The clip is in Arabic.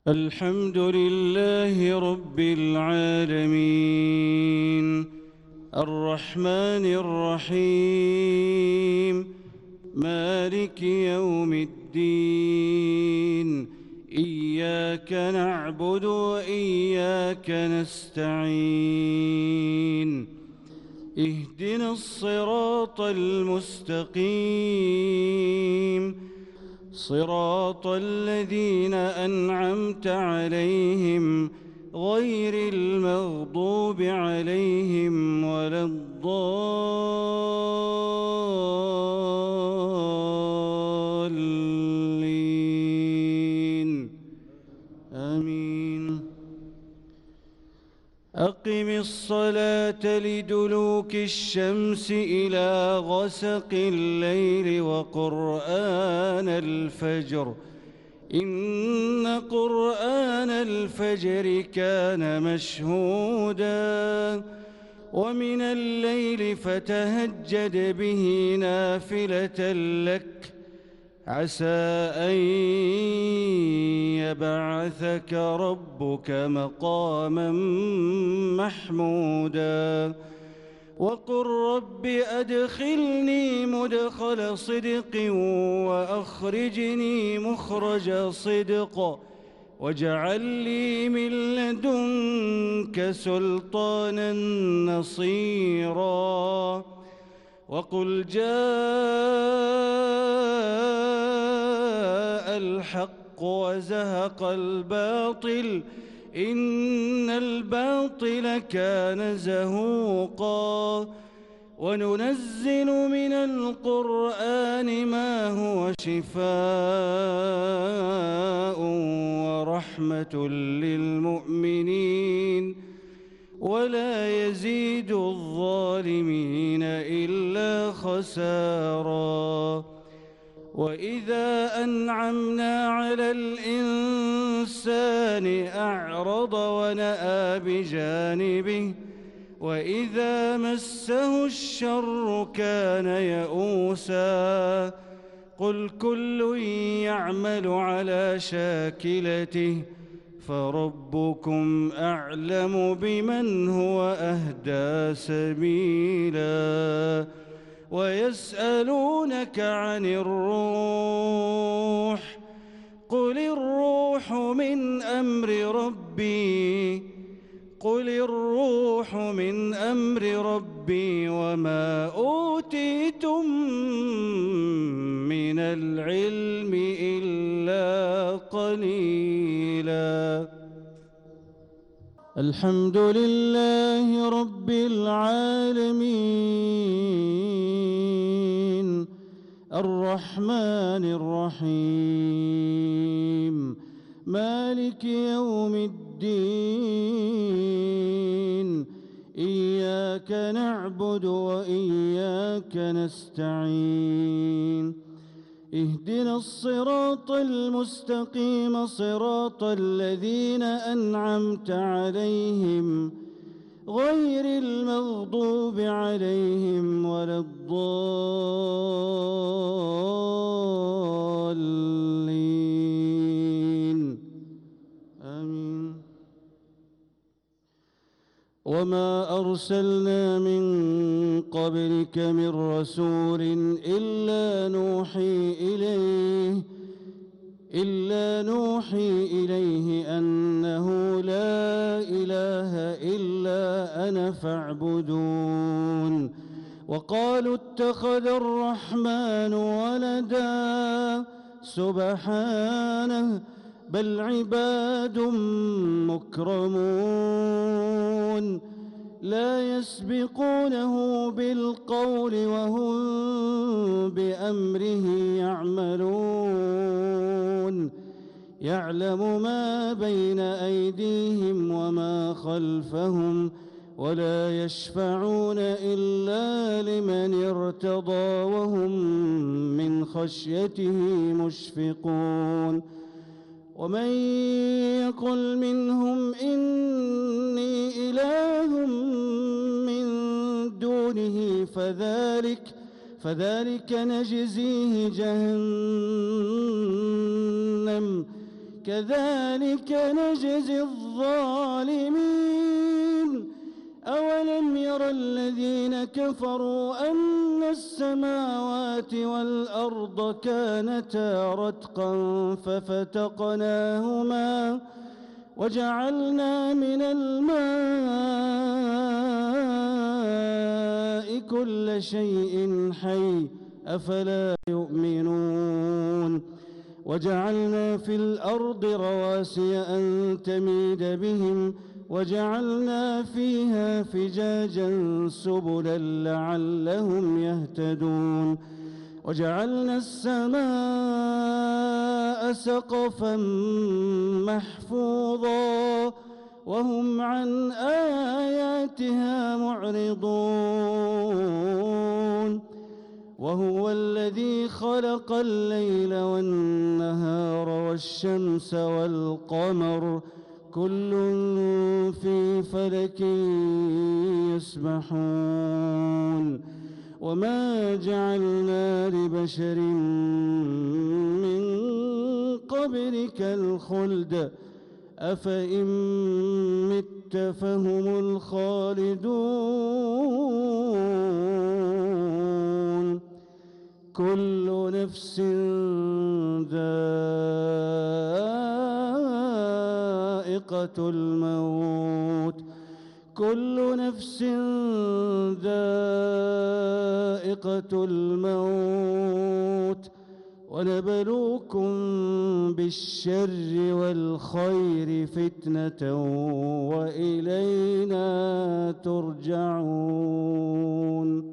الحمد لله رب العالمين الرحمن الرحيم مالك يوم الدين إياك نعبد وإياك نستعين اهدنا الصراط المستقيم صراط الذين أنعمت عليهم غير المغضوب عليهم ولا الضالين آمين. أقم الصلاة لدلوك الشمس إلى غسق الليل وقرآن الفجر إن قرآن الفجر كان مشهودا ومن الليل فتهجد به نافلة لك عسى أن يبعثك ربك مقاما محمودا وقل رب أدخلني مدخل صدق وأخرجني مخرج صدق واجعل لي من لدنك سلطانا نصيرا وقل جاء الحق وزهق الباطل إن الباطل كان زهوقا وننزل من القرآن ما هو شفاء ورحمة للمؤمنين ولا يزيد الظالمين إلا خسارا وإذا أنعمنا على الإنسان أعرض ونأى بجانبه وإذا مسه الشر كان يئوسا قل كل يعمل على شاكلته فربكم أعلم بمن هو أهدى سبيلا ويسألونك عن الروح قل الروح من أمر ربي وما أوتيتم من العلم إلا قليلا. الحمد لله رب العالمين الرحمن الرحيم مالك يوم الدين إياك نعبد وإياك نستعين اهدنا الصراط المستقيم صراط الذين أنعمت عليهم غير المغضوب عليهم ولا الضالين آمين. وما أرسلنا من قبلك من رسول إلا نوحي إليه أنه لا إله إلا أنا فاعبدون وقالوا اتخذ الرحمن ولدا سبحانه بل عباد مكرمون لا يسبقونه بالقول وهم بأمره يعملون يعلم ما بين أيديهم وما خلفهم ولا يشفعون إلا لمن ارتضى وهم من خشيته مشفقون ومن يقل منهم إني إله من دونه فذلك نجزيه جهنم كذلك نجزي الظالمين أولم ير الذين كفروا أن السماوات والأرض كانتا رتقا ففتقناهما وجعلنا من الماء كل شيء حي أفلا يؤمنون وجعلنا في الأرض رواسي أن تميد بهم وجعلنا فيها فجاجا سبلا لعلهم يهتدون وجعلنا السماء سقفا محفوظا وهم عن آياتها معرضون وهو الذي خلق الليل والنهار والشمس والقمر كل في فلك يسبحون وما جعلنا لبشر من قبلك الخلد أفإن مت فهم الخالدون كل نفس ذائقة الموت كل نفس ذائقة الموت ونبلوكم بالشر والخير فتنة وإلينا ترجعون